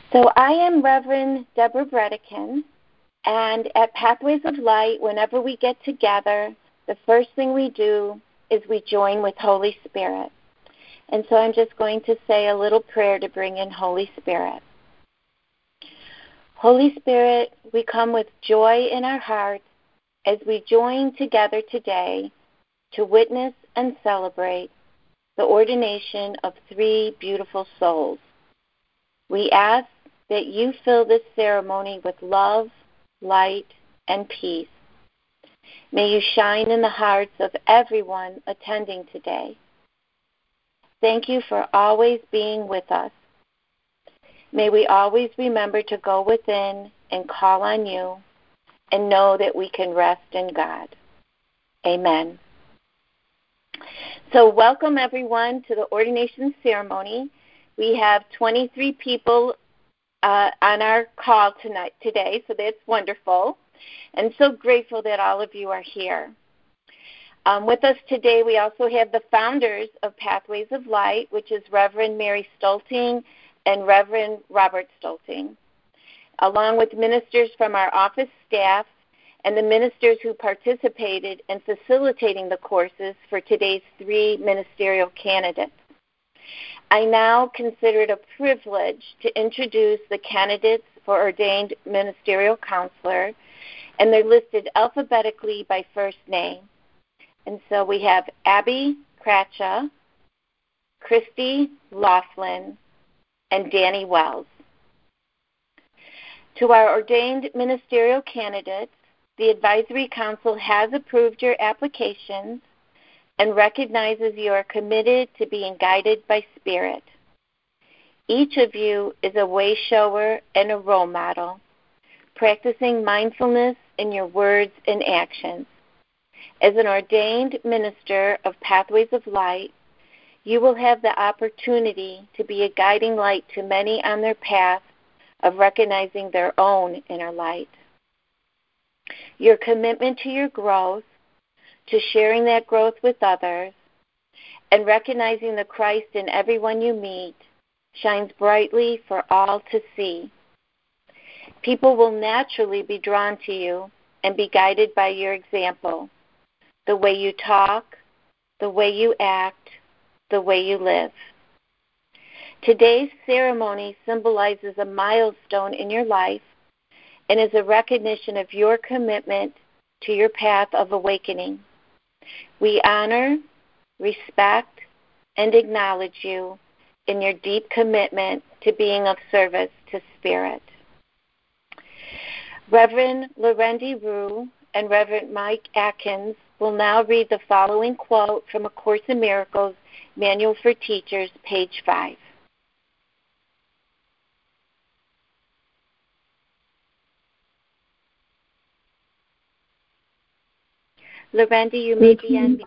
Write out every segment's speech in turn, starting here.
So I am Reverend Deborah Bredican, and at Pathways of Light, whenever we get together, the first thing we do is we join with Holy Spirit. And so I'm just going to say a little prayer to bring in Holy Spirit. Holy Spirit, we come with joy in our hearts as we join together today to witness and celebrate the ordination of 3 beautiful souls. We ask that you fill this ceremony with love, light, and peace. May you shine in the hearts of everyone attending today. Thank you for always being with us. May we always remember to go within and call on you and know that we can rest in God. Amen. So welcome everyone to the ordination ceremony. We have 23 people on our call today, so that's wonderful. And so grateful that all of you are here. With us today, we also have the founders of Pathways of Light, which is Reverend Mary Stolting and Reverend Robert Stolting, along with ministers from our office staff and the ministers who participated in facilitating the courses for today's 3 ministerial candidates. I now consider it a privilege to introduce the candidates for ordained ministerial counselor, and they're listed alphabetically by first name. And so we have Abby Cratcha, Christy Laughlin, and Danny Wells. To our ordained ministerial candidates, the Advisory Council has approved your applications and recognizes you are committed to being guided by Spirit. Each of you is a way shower and a role model, practicing mindfulness in your words and actions. As an ordained minister of Pathways of Light, you will have the opportunity to be a guiding light to many on their path of recognizing their own inner light. Your commitment to your growth, to sharing that growth with others, and recognizing the Christ in everyone you meet shines brightly for all to see. People will naturally be drawn to you and be guided by your example, the way you talk, the way you act, the way you live. Today's ceremony symbolizes a milestone in your life and is a recognition of your commitment to your path of awakening. We honor, respect, and acknowledge you in your deep commitment to being of service to Spirit. Reverend Lorendi Rue and Reverend Mike Atkins will now read the following quote from A Course in Miracles, Manual for Teachers, page 5. Lorendi, you may begin.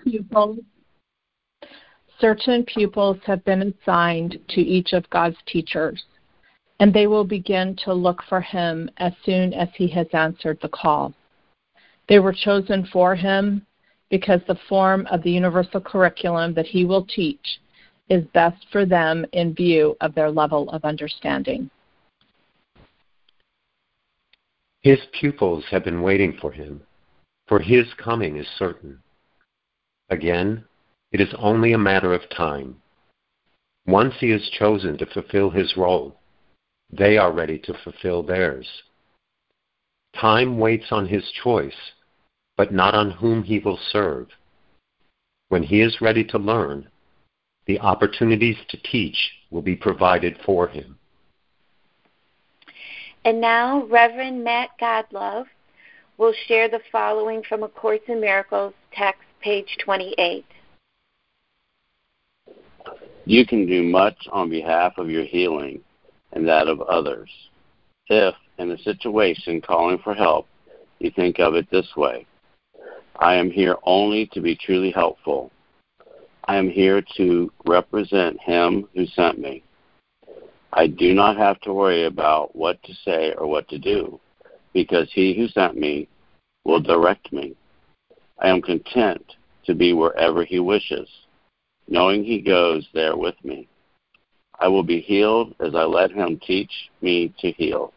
Certain pupils have been assigned to each of God's teachers, and they will begin to look for him as soon as he has answered the call. They were chosen for him because the form of the universal curriculum that he will teach is best for them in view of their level of understanding. His pupils have been waiting for him, for his coming is certain. Again, it is only a matter of time. Once he is chosen to fulfill his role, they are ready to fulfill theirs. Time waits on his choice, but not on whom he will serve. When he is ready to learn, the opportunities to teach will be provided for him. And now, Reverend Matt Godlove will share the following from A Course in Miracles, text, page 28. You can do much on behalf of your healing and that of others. If, in a situation calling for help, you think of it this way: I am here only to be truly helpful. I am here to represent him who sent me. I do not have to worry about what to say or what to do, because he who sent me will direct me. I am content to be wherever he wishes, knowing he goes there with me. I will be healed as I let him teach me to heal.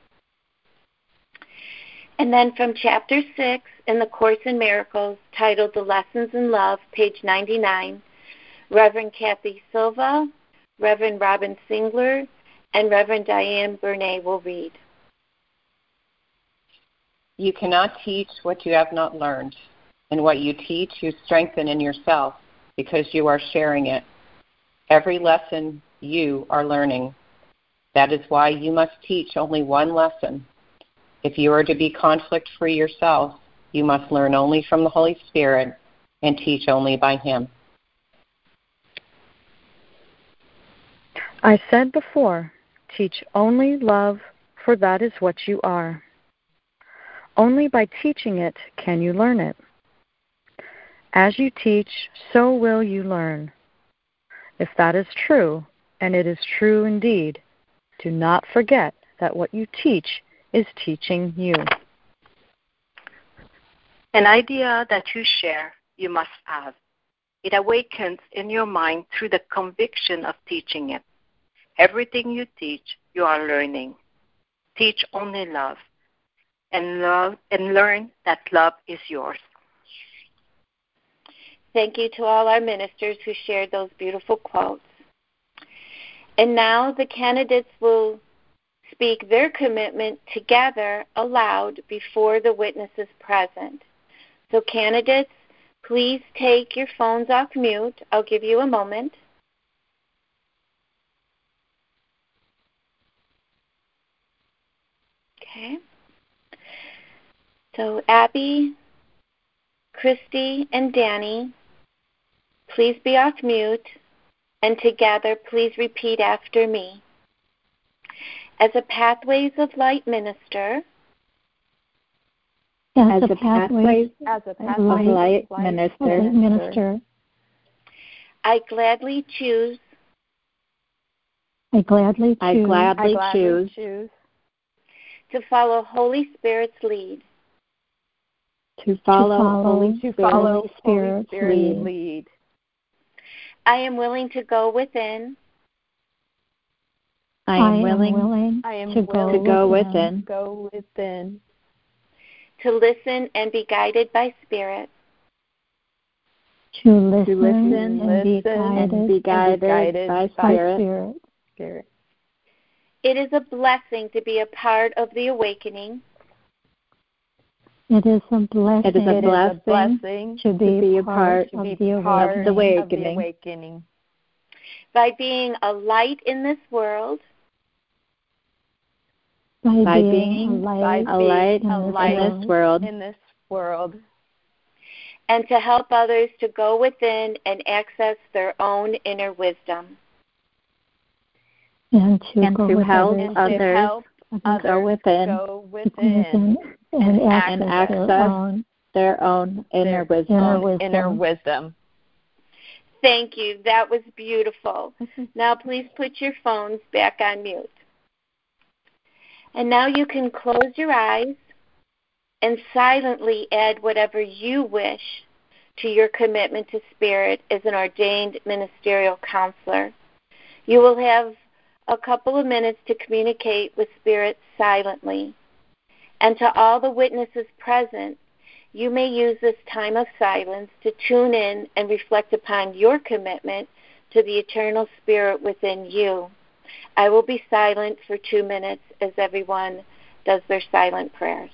And then from Chapter 6 in the Course in Miracles, titled The Lessons in Love, page 99, Reverend Kathy Silva, Reverend Robin Singler, and Reverend Diane Bernay will read. You cannot teach what you have not learned, and what you teach you strengthen in yourself because you are sharing it. Every lesson you are learning. That is why you must teach only one lesson. If you are to be conflict-free yourself, you must learn only from the Holy Spirit and teach only by Him. I said before, teach only love, for that is what you are. Only by teaching it can you learn it. As you teach, so will you learn. If that is true, and it is true indeed, do not forget that what you teach is teaching you. An idea that you share, you must have. It awakens in your mind through the conviction of teaching it. Everything you teach, you are learning. Teach only love, and learn that love is yours. Thank you to all our ministers who shared those beautiful quotes. And now the candidates will speak their commitment together aloud before the witnesses present. So candidates, please take your phones off mute. I'll give you a moment. Okay. So Abby, Christy, and Danny, please be off mute, and together please repeat after me. As a Pathways of Light minister, as a Pathways of Light minister, I gladly choose to follow Holy Spirit's lead. To follow Holy Spirit's lead. I am willing to go within. I am willing to go within. To listen and be guided by Spirit. To listen and be guided by Spirit. It is a blessing to be a part of the awakening. It is a blessing to be a part of the awakening. By being a light in this world. By being a light in this world. And to help others to go within and access their own inner wisdom. And to help others go within and access their own inner wisdom. Thank you. That was beautiful. Now please put your phones back on mute. And now you can close your eyes and silently add whatever you wish to your commitment to Spirit as an ordained ministerial counselor. You will have a couple of minutes to communicate with Spirit silently. And to all the witnesses present, you may use this time of silence to tune in and reflect upon your commitment to the eternal Spirit within you. I will be silent for 2 minutes as everyone does their silent prayers.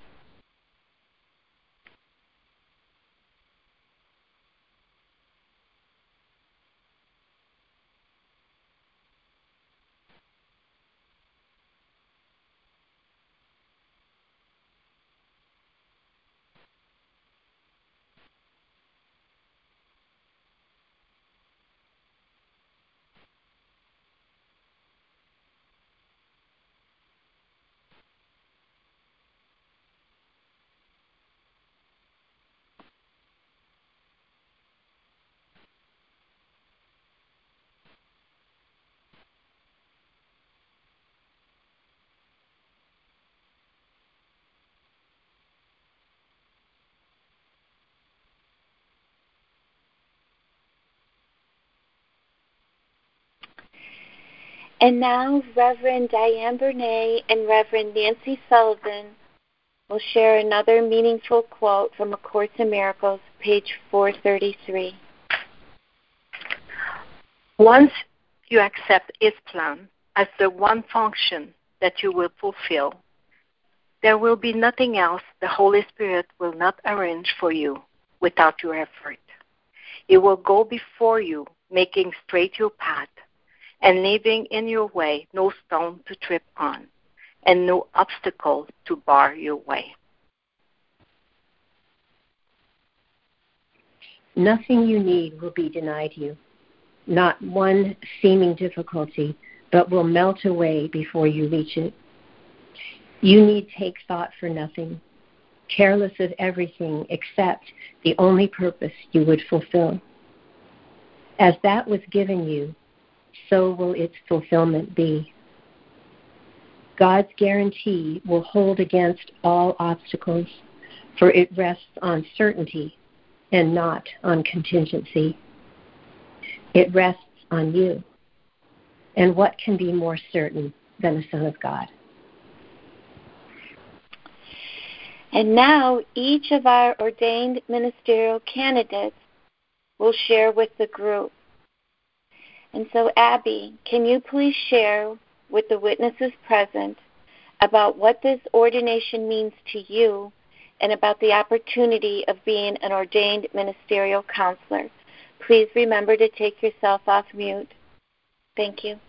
And now Reverend Diane Bernay and Reverend Nancy Sullivan will share another meaningful quote from A Course in Miracles, page 433. Once you accept His plan as the one function that you will fulfill, there will be nothing else the Holy Spirit will not arrange for you without your effort. He will go before you, making straight your path, and leaving in your way no stone to trip on, and no obstacle to bar your way. Nothing you need will be denied you, not one seeming difficulty, but will melt away before you reach it. You need take thought for nothing, careless of everything except the only purpose you would fulfill. As that was given you, so will its fulfillment be. God's guarantee will hold against all obstacles, for it rests on certainty and not on contingency. It rests on you. And what can be more certain than the Son of God? And now each of our ordained ministerial candidates will share with the group. And so, Abby, can you please share with the witnesses present about what this ordination means to you and about the opportunity of being an ordained ministerial counselor? Please remember to take yourself off mute. Thank you.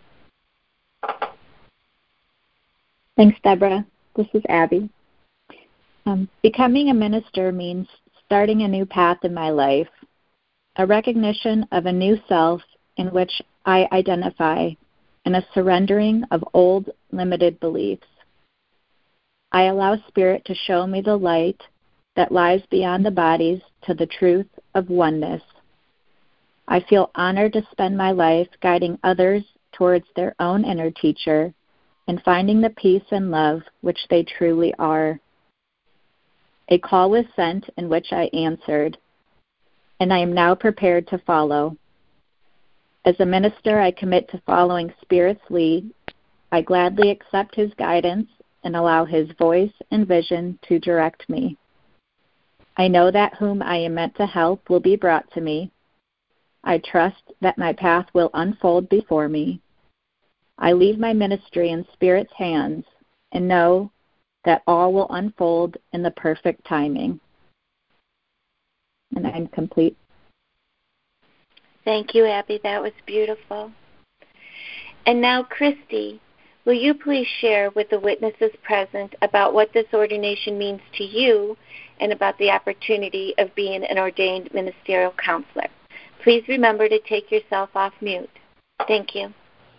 Thanks, Deborah. This is Abby. Becoming a minister means starting a new path in my life, a recognition of a new self in which I identify, and a surrendering of old, limited beliefs. I allow Spirit to show me the light that lies beyond the bodies to the truth of oneness. I feel honored to spend my life guiding others towards their own inner teacher and finding the peace and love which they truly are. A call was sent in which I answered, and I am now prepared to follow. As a minister, I commit to following Spirit's lead. I gladly accept His guidance and allow His voice and vision to direct me. I know that whom I am meant to help will be brought to me. I trust that my path will unfold before me. I leave my ministry in Spirit's hands and know that all will unfold in the perfect timing. And I'm complete. Thank you, Abby. That was beautiful. And now, Christy, will you please share with the witnesses present about what this ordination means to you and about the opportunity of being an ordained ministerial counselor? Please remember to take yourself off mute. Thank you.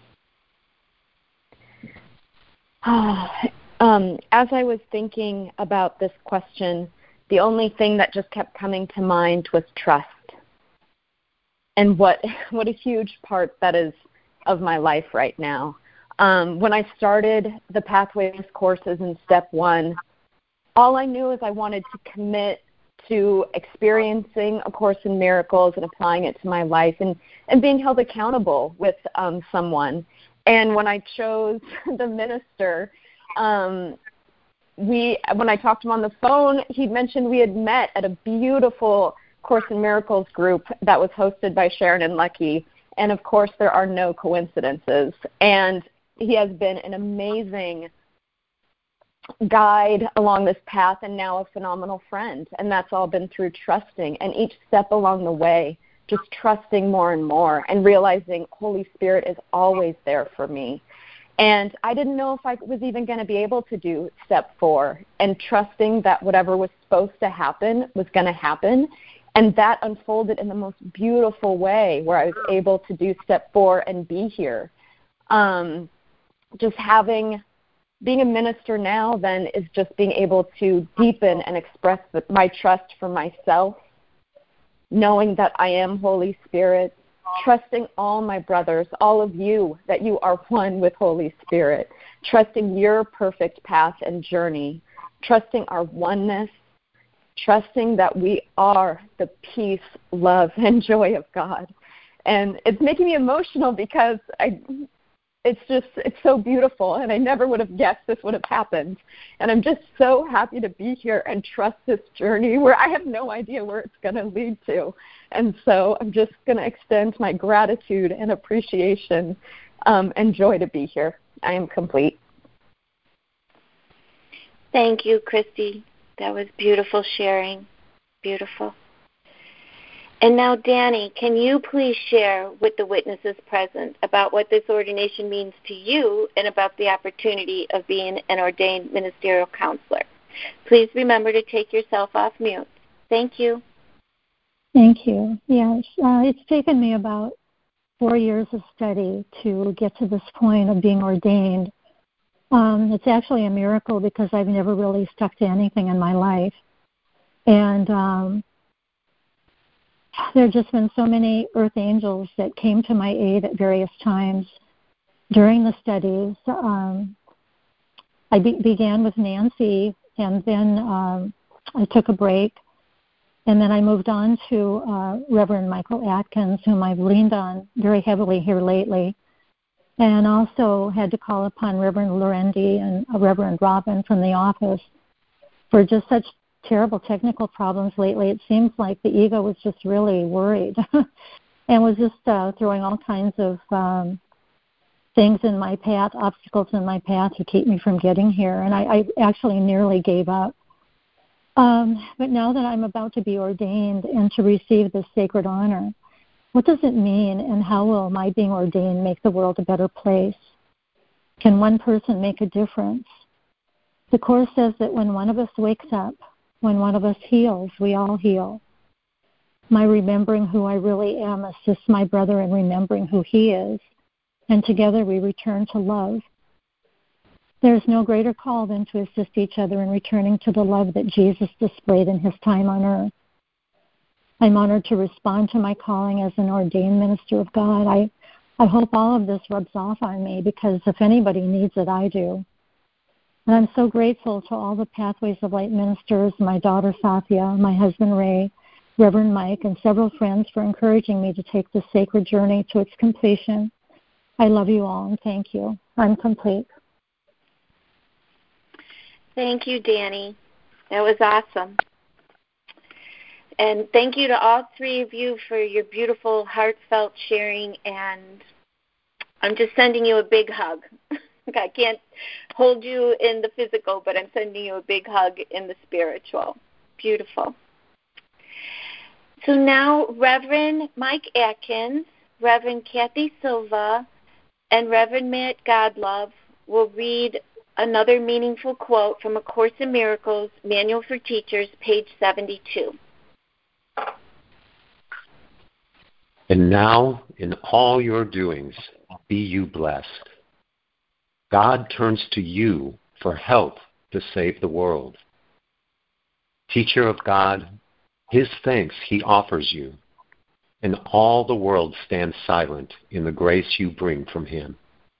As I was thinking about this question, the only thing that just kept coming to mind was trust. And what a huge part that is of my life right now. When I started the Pathways courses in Step 1, all I knew is I wanted to commit to experiencing A Course in Miracles and applying it to my life and being held accountable with someone. And when I chose the minister, when I talked to him on the phone, he mentioned we had met at a beautiful Course in Miracles group that was hosted by Sharon and Lucky. And, of course, there are no coincidences. And he has been an amazing guide along this path and now a phenomenal friend. And that's all been through trusting. And each step along the way, just trusting more and more and realizing Holy Spirit is always there for me. And I didn't know if I was even going to be able to do Step 4 and trusting that whatever was supposed to happen was going to happen. And that unfolded in the most beautiful way where I was able to do Step 4 and be here. Just being a minister now then is just being able to deepen and express my trust for myself, knowing that I am Holy Spirit, trusting all my brothers, all of you, that you are one with Holy Spirit, trusting your perfect path and journey, trusting our oneness, trusting that we are the peace, love, and joy of God. And it's making me emotional because it's so beautiful, and I never would have guessed this would have happened. And I'm just so happy to be here and trust this journey where I have no idea where it's going to lead to. And so I'm just going to extend my gratitude and appreciation and joy to be here. I am complete. Thank you, Christy. That was beautiful sharing. Beautiful. And now, Danny, can you please share with the witnesses present about what this ordination means to you and about the opportunity of being an ordained ministerial counselor? Please remember to take yourself off mute. Thank you. Thank you. Yes, it's taken me about 4 years of study to get to this point of being ordained. It's actually a miracle because I've never really stuck to anything in my life. And there have just been so many earth angels that came to my aid at various times during the studies. I began with Nancy, and then I took a break, and then I moved on to Reverend Michael Atkins, whom I've leaned on very heavily here lately, and also had to call upon Reverend Lorendi and Reverend Robin from the office for just such terrible technical problems lately. It seems like the ego was just really worried and was just throwing all kinds of things in my path, obstacles in my path to keep me from getting here. And I actually nearly gave up. But now that I'm about to be ordained and to receive this sacred honor, what does it mean, and how will my being ordained make the world a better place? Can one person make a difference? The Course says that when one of us wakes up, when one of us heals, we all heal. My remembering who I really am assists my brother in remembering who he is, and together we return to love. There is no greater call than to assist each other in returning to the love that Jesus displayed in his time on earth. I'm honored to respond to my calling as an ordained minister of God. I hope all of this rubs off on me, because if anybody needs it, I do. And I'm so grateful to all the Pathways of Light ministers, my daughter Satya, my husband Ray, Reverend Mike, and several friends for encouraging me to take this sacred journey to its completion. I love you all, and thank you. I'm complete. Thank you, Danny. That was awesome. And thank you to all three of you for your beautiful, heartfelt sharing, and I'm just sending you a big hug. I can't hold you in the physical, but I'm sending you a big hug in the spiritual. Beautiful. So now Reverend Mike Atkins, Reverend Kathy Silva, and Reverend Matt Godlove will read another meaningful quote from A Course in Miracles, Manual for Teachers, page 72. And now, in all your doings, be you blessed. God turns to you for help to save the world. Teacher of God, his thanks he offers you, and all the world stands silent in the grace you bring from him.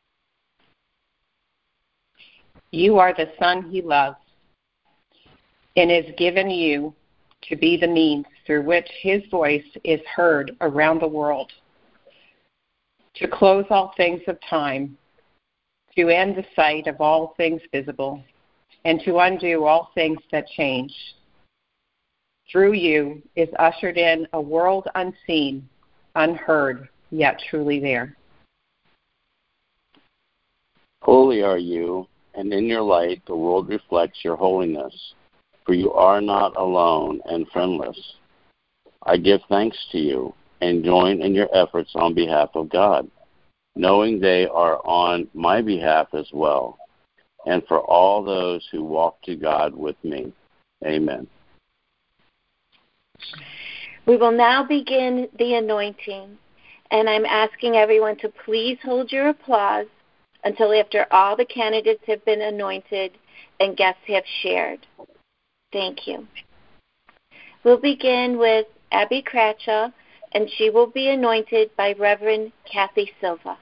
You are the Son he loves, and is given you to be the means through which his voice is heard around the world, to close all things of time, to end the sight of all things visible, and to undo all things that change. Through you is ushered in a world unseen, unheard, yet truly there. Holy are you, and in your light the world reflects your holiness, for you are not alone and friendless. I give thanks to you and join in your efforts on behalf of God, knowing they are on my behalf as well, and for all those who walk to God with me. Amen. We will now begin the anointing, and I'm asking everyone to please hold your applause until after all the candidates have been anointed and guests have shared. Thank you. We'll begin with Abby Cratcha, and she will be anointed by Reverend Kathy Silva.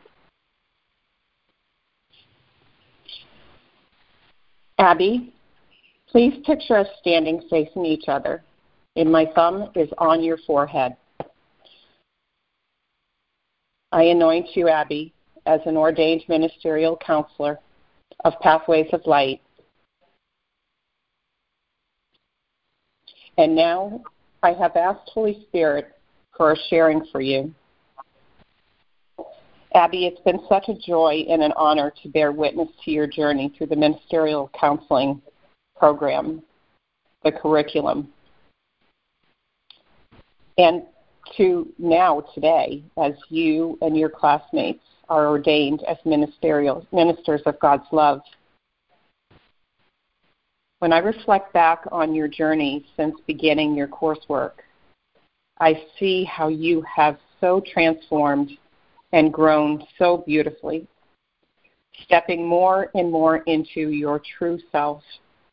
Abby, please picture us standing facing each other, and my thumb is on your forehead. I anoint you, Abby, as an ordained ministerial counselor of Pathways of Light. And now I have asked Holy Spirit for a sharing for you. Abby, it's been such a joy and an honor to bear witness to your journey through the ministerial counseling program, the curriculum. And to now, today, as you and your classmates are ordained as ministers of God's love. When I reflect back on your journey since beginning your coursework, I see how you have so transformed and grown so beautifully, stepping more and more into your true self.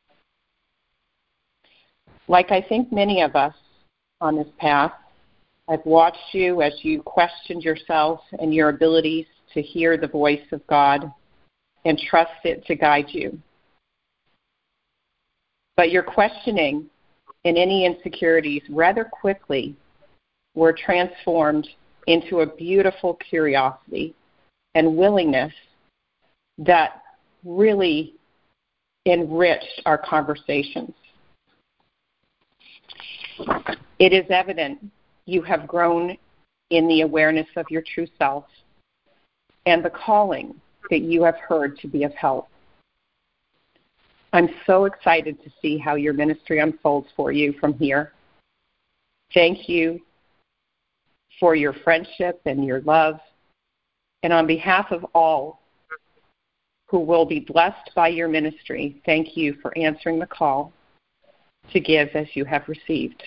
Like I think many of us on this path, I've watched you as you questioned yourself and your abilities to hear the voice of God and trust it to guide you. But your questioning and any insecurities rather quickly were transformed into a beautiful curiosity and willingness that really enriched our conversations. It is evident you have grown in the awareness of your true self and the calling that you have heard to be of help. I'm so excited to see how your ministry unfolds for you from here. Thank you for your friendship and your love. And on behalf of all who will be blessed by your ministry, thank you for answering the call to give as you have received.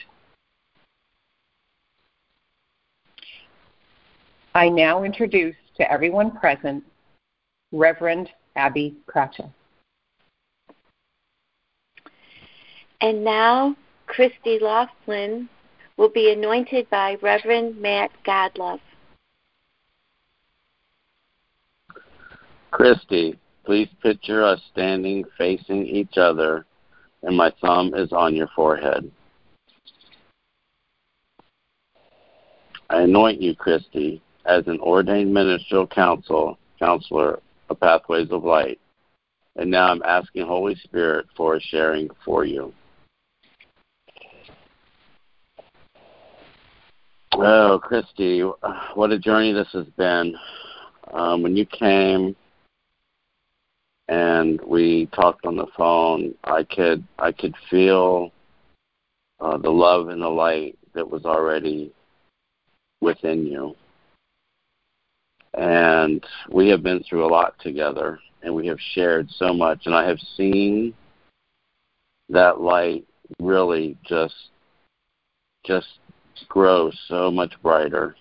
I now introduce to everyone present Reverend Abby Cratchit. And now Christy Laughlin will be anointed by Reverend Matt Godlove. Christy, please picture us standing facing each other, and my thumb is on your forehead. I anoint you, Christy, as an ordained ministerial counselor of Pathways of Light. And now I'm asking Holy Spirit for a sharing for you. Oh, Christy, what a journey this has been. When you came and we talked on the phone, I could feel the love and the light that was already within you. And we have been through a lot together, and we have shared so much, and I have seen that light really just grow so much brighter.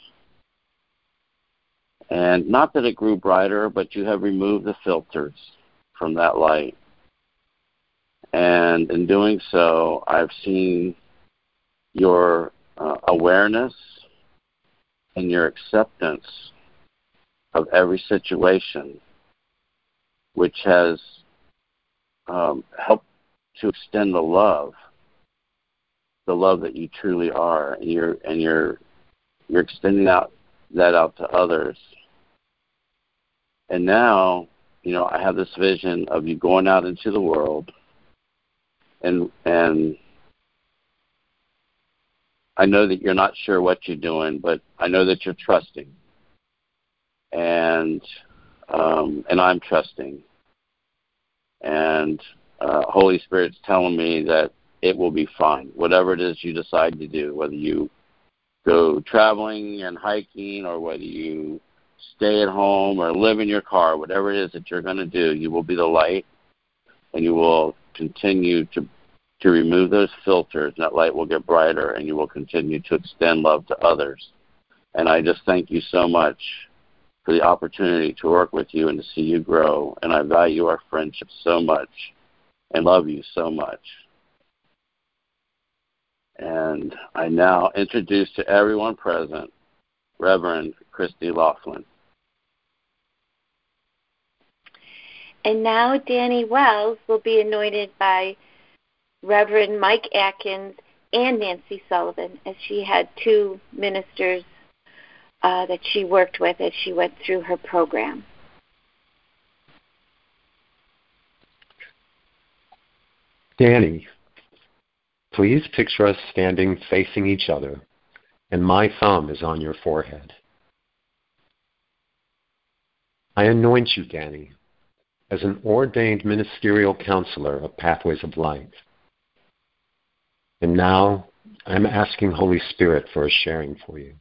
And not that it grew brighter, but you have removed the filters from that light. And in doing so, I've seen your awareness and your acceptance of every situation, which has helped to extend the love that you truly are, and you're extending that out to others. And now, I have this vision of you going out into the world, and I know that you're not sure what you're doing, but I know that you're trusting. And I'm trusting. And Holy Spirit's telling me that it will be fine, whatever it is you decide to do, whether you go traveling and hiking or whether you stay at home or live in your car, whatever it is that you're going to do, you will be the light, and you will continue to remove those filters, and that light will get brighter, and you will continue to extend love to others. And I just thank you so much for the opportunity to work with you and to see you grow. And I value our friendship so much and love you so much. And I now introduce to everyone present Reverend Christy Laughlin. And now Danny Wells will be anointed by Reverend Mike Atkins and Nancy Sullivan, as she had two ministers that she worked with as she went through her program. Danny, please picture us standing facing each other, and my thumb is on your forehead. I anoint you, Danny, as an ordained ministerial counselor of Pathways of Light. And now I'm asking Holy Spirit for a sharing for you.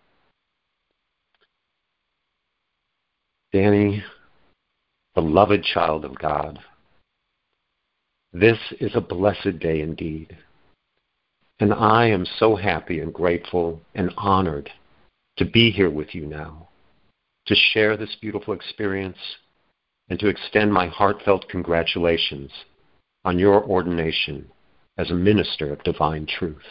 Danny, beloved child of God, this is a blessed day indeed. And I am so happy and grateful and honored to be here with you now, to share this beautiful experience and to extend my heartfelt congratulations on your ordination as a minister of divine truth.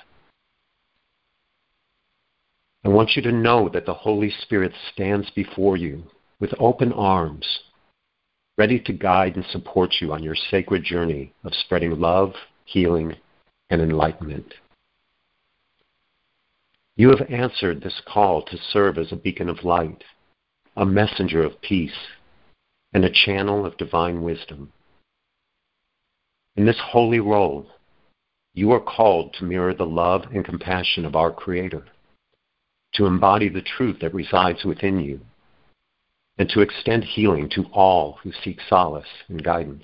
I want you to know that the Holy Spirit stands before you with open arms, ready to guide and support you on your sacred journey of spreading love, healing, and enlightenment. You have answered this call to serve as a beacon of light, a messenger of peace, and a channel of divine wisdom. In this holy role, you are called to mirror the love and compassion of our Creator, to embody the truth that resides within you, and to extend healing to all who seek solace and guidance.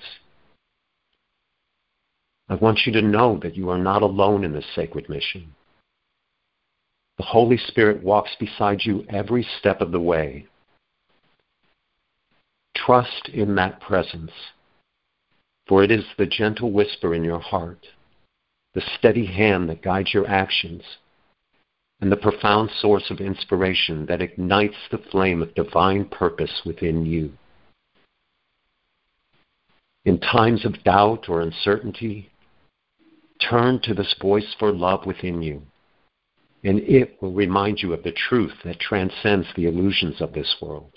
I want you to know that you are not alone in this sacred mission. The Holy Spirit walks beside you every step of the way. Trust in that presence, for it is the gentle whisper in your heart, the steady hand that guides your actions, and the profound source of inspiration that ignites the flame of divine purpose within you. In times of doubt or uncertainty, turn to this voice for love within you, and it will remind you of the truth that transcends the illusions of this world.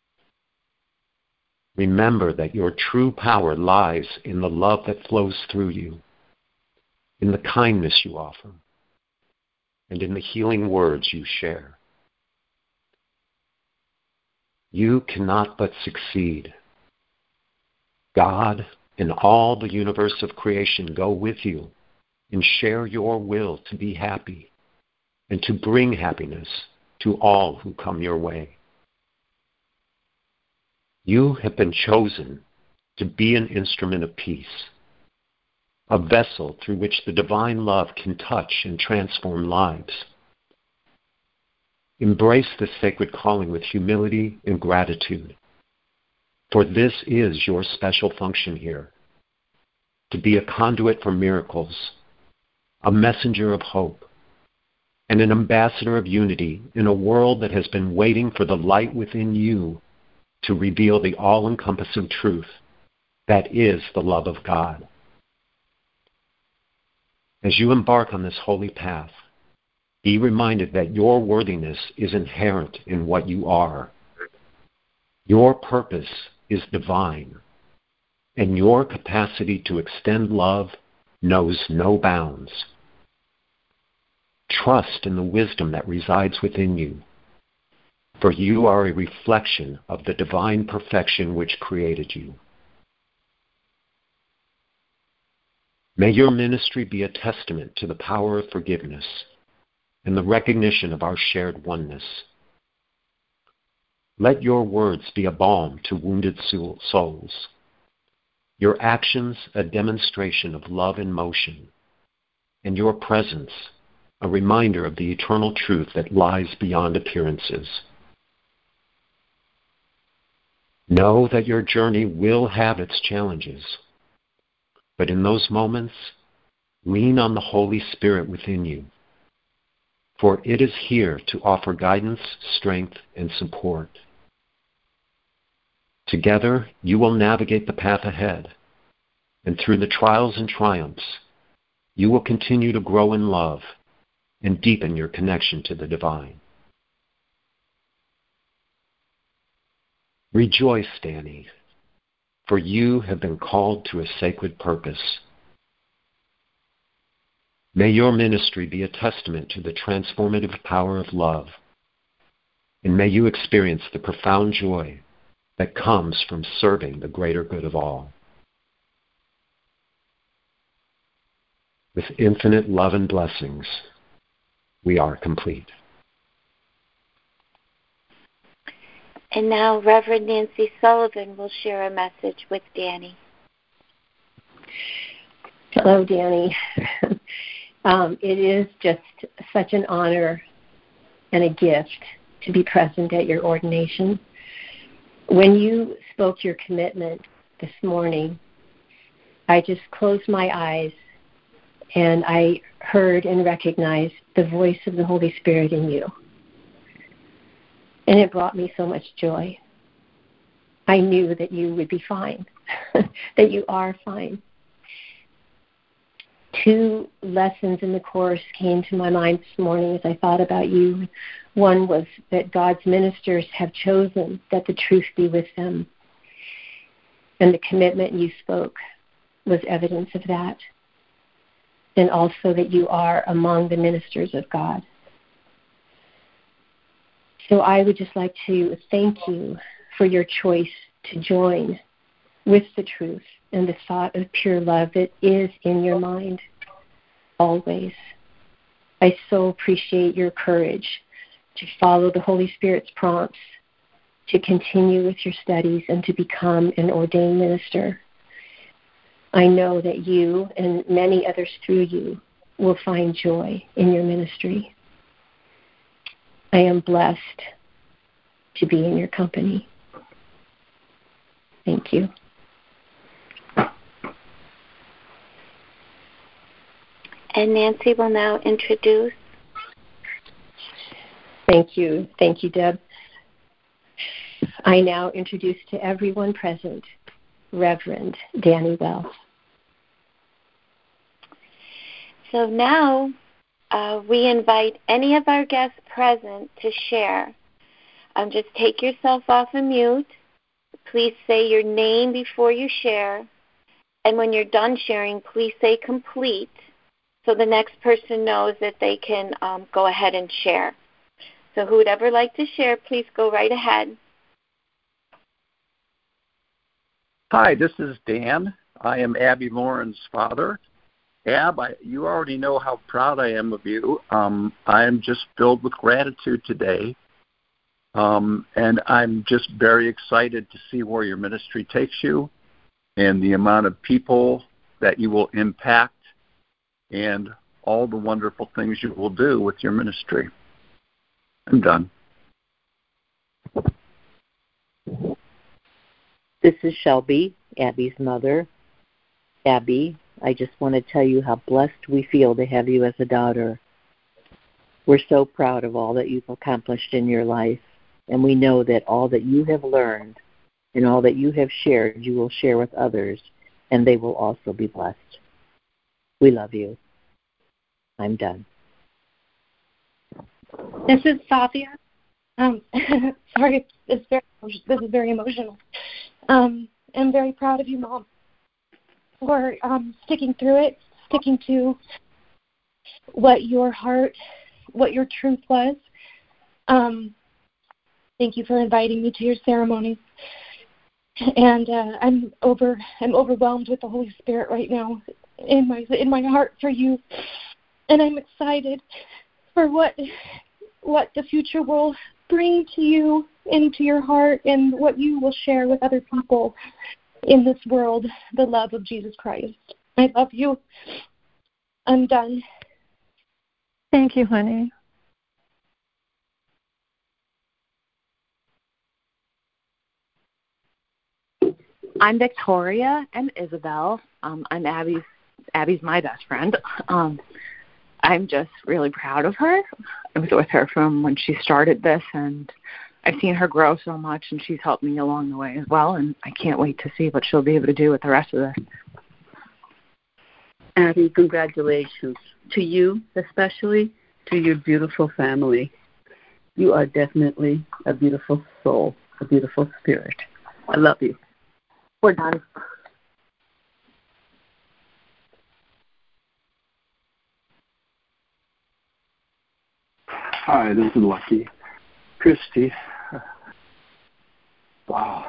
Remember that your true power lies in the love that flows through you, in the kindness you offer, and in the healing words you share. You cannot but succeed. God and all the universe of creation go with you and share your will to be happy and to bring happiness to all who come your way. You have been chosen to be an instrument of peace, a vessel through which the divine love can touch and transform lives. Embrace this sacred calling with humility and gratitude, for this is your special function here, to be a conduit for miracles, a messenger of hope, and an ambassador of unity in a world that has been waiting for the light within you to reveal the all-encompassing truth that is the love of God. As you embark on this holy path, be reminded that your worthiness is inherent in what you are. Your purpose is divine, and your capacity to extend love knows no bounds. Trust in the wisdom that resides within you, for you are a reflection of the divine perfection which created you. May your ministry be a testament to the power of forgiveness and the recognition of our shared oneness. Let your words be a balm to wounded souls, your actions a demonstration of love in motion, and your presence a reminder of the eternal truth that lies beyond appearances. Know that your journey will have its challenges, but in those moments, lean on the Holy Spirit within you, for it is here to offer guidance, strength, and support. Together, you will navigate the path ahead, and through the trials and triumphs, you will continue to grow in love and deepen your connection to the divine. Rejoice, Danny, for you have been called to a sacred purpose. May your ministry be a testament to the transformative power of love, and may you experience the profound joy that comes from serving the greater good of all. With infinite love and blessings, we are complete. And now Reverend Nancy Sullivan will share a message with Danny. Hello, Danny. It is just such an honor and a gift to be present at your ordination. When you spoke your commitment this morning, I just closed my eyes and I heard and recognized the voice of the Holy Spirit in you. And it brought me so much joy. I knew that you would be fine, that you are fine. 2 lessons in the Course came to my mind this morning as I thought about you. One was that God's ministers have chosen that the truth be with them. And the commitment you spoke was evidence of that. And also that you are among the ministers of God. So I would just like to thank you for your choice to join with the truth and the thought of pure love that is in your mind always. I so appreciate your courage to follow the Holy Spirit's prompts, to continue with your studies, and to become an ordained minister. I know that you and many others through you will find joy in your ministry. I am blessed to be in your company. Thank you. And Nancy will now introduce. Thank you. Thank you, Deb. I now introduce to everyone present Reverend Danny Wells. So now we invite any of our guests present to share. Just take yourself off of mute. Please say your name before you share. And when you're done sharing, please say complete so the next person knows that they can go ahead and share. So who would ever like to share, please go right ahead. Hi, this is Dan. I am Abby Lauren's father. Ab, you already know how proud I am of you. I am just filled with gratitude today. And I'm just very excited to see where your ministry takes you and the amount of people that you will impact and all the wonderful things you will do with your ministry. I'm done. This is Shelby, Abby's mother. Abby, I just want to tell you how blessed we feel to have you as a daughter. We're so proud of all that you've accomplished in your life, and we know that all that you have learned and all that you have shared, you will share with others, and they will also be blessed. We love you. I'm done. This is Safia. Sorry, this is very emotional. I'm very proud of you, Mom, for sticking through it, sticking to what your truth was. Thank you for inviting me to your ceremonies. And I'm overwhelmed with the Holy Spirit right now in my heart for you, and I'm excited for what the future will bring to you, into your heart, and what you will share with other people in this world, the love of Jesus Christ. I love you. I'm done. Thank you, honey. I'm Victoria and Isabel. I'm Abby's my best friend. I'm just really proud of her. I was with her from when she started this, and I've seen her grow so much, and she's helped me along the way as well, and I can't wait to see what she'll be able to do with the rest of this. Abby, congratulations to you, especially to your beautiful family. You are definitely a beautiful soul, a beautiful spirit. I love you. We're done. Hi, this is Lucky. Christy. Wow.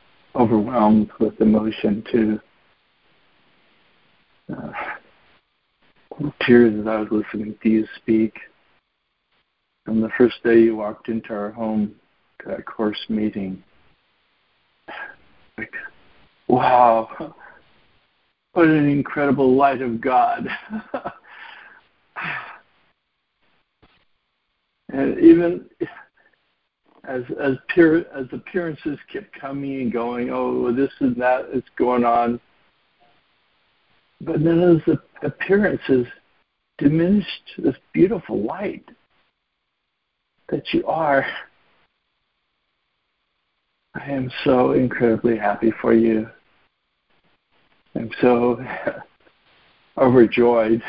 Overwhelmed with emotion to tears as I was listening to you speak. From the first day you walked into our home to that course meeting, like, wow, what an incredible light of God. And even as appearances kept coming and going, oh, this and that is going on, but none of the appearances diminished this beautiful light that you are. I am so incredibly happy for you. I'm so overjoyed.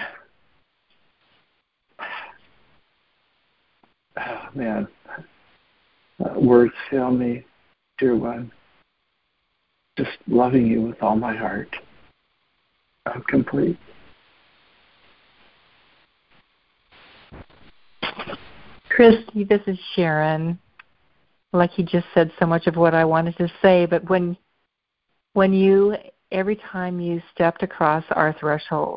Oh, man. Words fail me, dear one. Just loving you with all my heart. I'm complete. Christy, this is Sharon. Like he just said so much of what I wanted to say, but when you, every time you stepped across our threshold,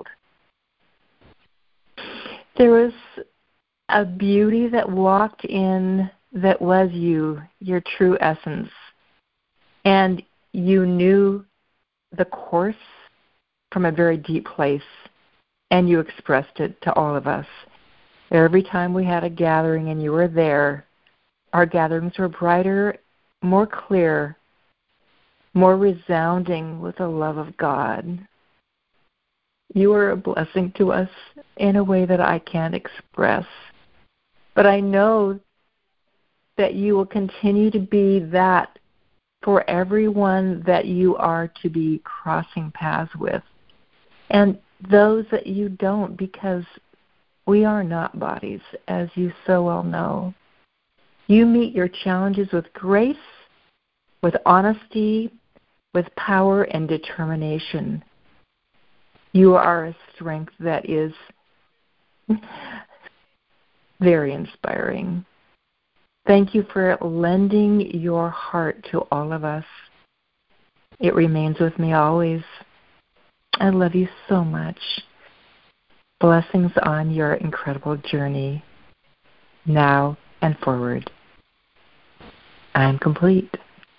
there was a beauty that walked in that was you, your true essence. And you knew the course from a very deep place, and you expressed it to all of us. Every time we had a gathering and you were there, our gatherings were brighter, more clear, more resounding with the love of God. You are a blessing to us in a way that I can't express. But I know that you will continue to be that for everyone that you are to be crossing paths with. And those that you don't, because we are not bodies, as you so well know. You meet your challenges with grace, with honesty, with power and determination. You are a strength that is very inspiring. Thank you for lending your heart to all of us. It remains with me always. I love you so much. Blessings on your incredible journey, now and forward. I'm complete.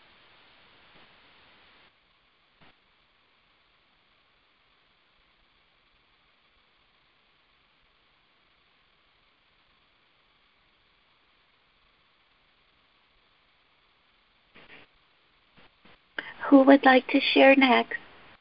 Who would like to share next?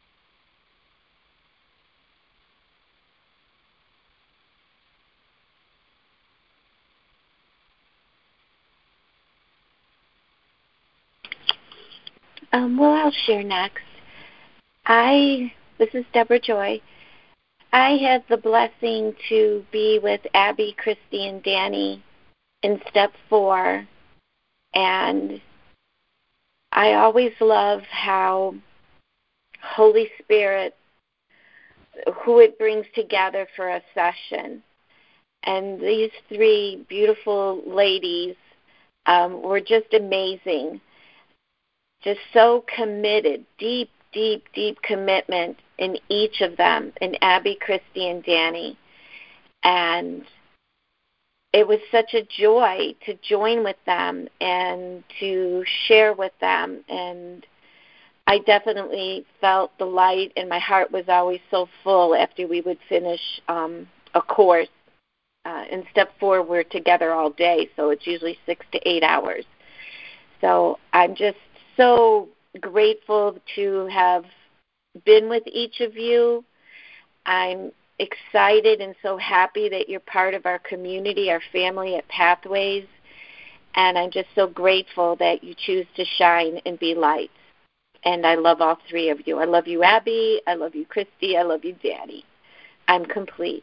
Well, I'll share next. This is Deborah Joy. I had the blessing to be with Abby, Christy, and Danny in step 4, and I always love how Holy Spirit, who it brings together for a session. And these 3 beautiful ladies were just amazing. Just so committed, deep, deep, deep commitment in each of them, in Abby, Christy, and Danny. And it was such a joy to join with them and to share with them. And I definitely felt the light, and my heart was always so full after we would finish a course. In step 4, we're together all day, so it's usually 6 to 8 hours. So I'm just so grateful to have been with each of you. I'm excited and so happy that you're part of our community, our family at Pathways, and I'm just so grateful that you choose to shine and be light. And I love all 3 of you. I love you, Abby. I love you, Christy. I love you, Danny. I'm complete.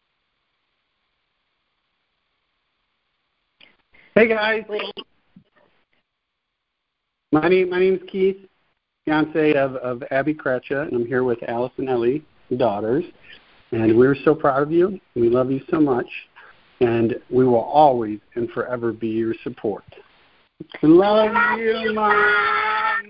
Hey, guys. My name's Keith, fiance of Abby Kretcha, and I'm here with Alice and Ellie, daughters. And we're so proud of you. We love you so much. And we will always and forever be your support. Love you, Mom.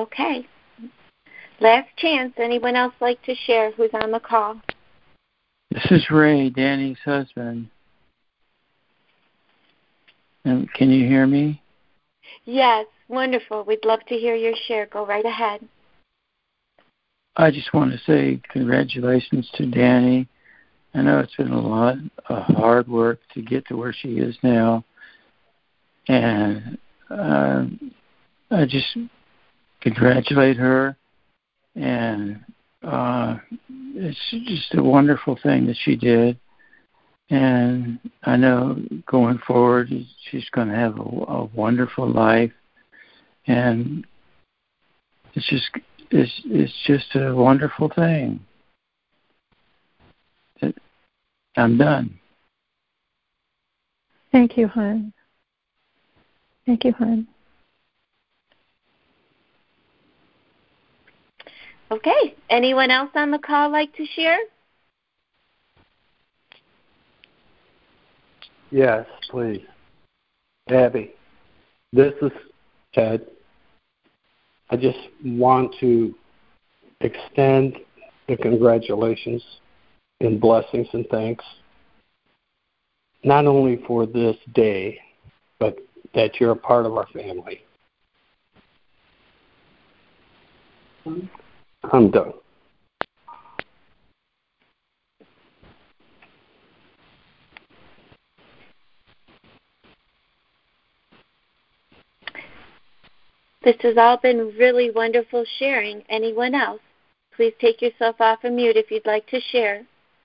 Okay. Last chance. Anyone else like to share who's on the call? This is Ray, Danny's husband. Can you hear me? Yes, wonderful. We'd love to hear your share. Go right ahead. I just want to say congratulations to Danny. I know it's been a lot of hard work to get to where she is now. And I just congratulate her. And it's just a wonderful thing that she did. And I know going forward, she's going to have a wonderful life. And it's just a wonderful thing. I'm done. Thank you, hon. Thank you, hon. Okay. Anyone else on the call like to share? Yes, please. Abby, this is Ted. I just want to extend the congratulations and blessings and thanks, not only for this day, but that you're a part of our family. I'm done. This has all been really wonderful sharing. Anyone else? Please take yourself off of mute if you'd like to share.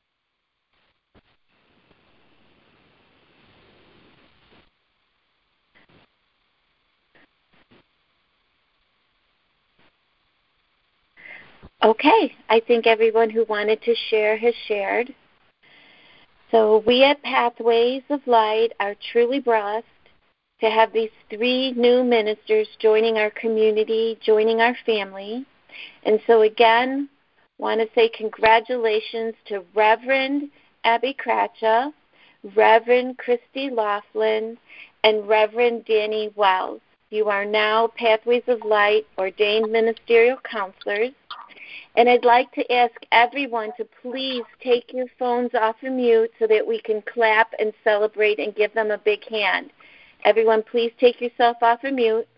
Okay, I think everyone who wanted to share has shared. So we at Pathways of Light are truly blessed to have these 3 new ministers joining our community, joining our family. And so again, want to say congratulations to Reverend Abby Cratcha, Reverend Christy Laughlin, and Reverend Danny Wells. You are now Pathways of Light ordained ministerial counselors. And I'd like to ask everyone to please take your phones off of mute so that we can clap and celebrate and give them a big hand. Everyone, please take yourself off of mute.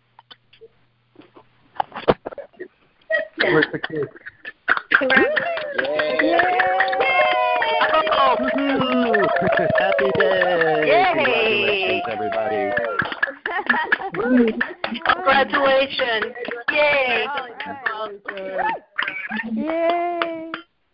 Where's the cake? Happy day! Yay! Congratulations, everybody. Congratulations! Yay! Yay!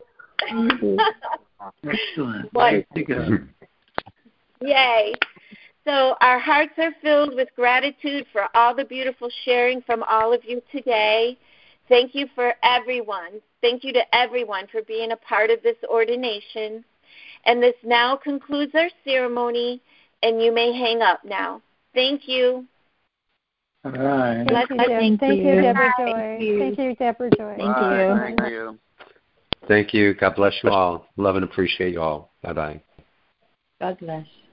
Excellent. Yay. So our hearts are filled with gratitude for all the beautiful sharing from all of you today. Thank you for everyone. Thank you to everyone for being a part of this ordination. And this now concludes our ceremony, and you may hang up now. Thank you. All right. Thank you, Deborah Joy. Thank you, Deborah Joy. Thank you. Thank you. God bless you all. Love and appreciate you all. Bye-bye. God bless.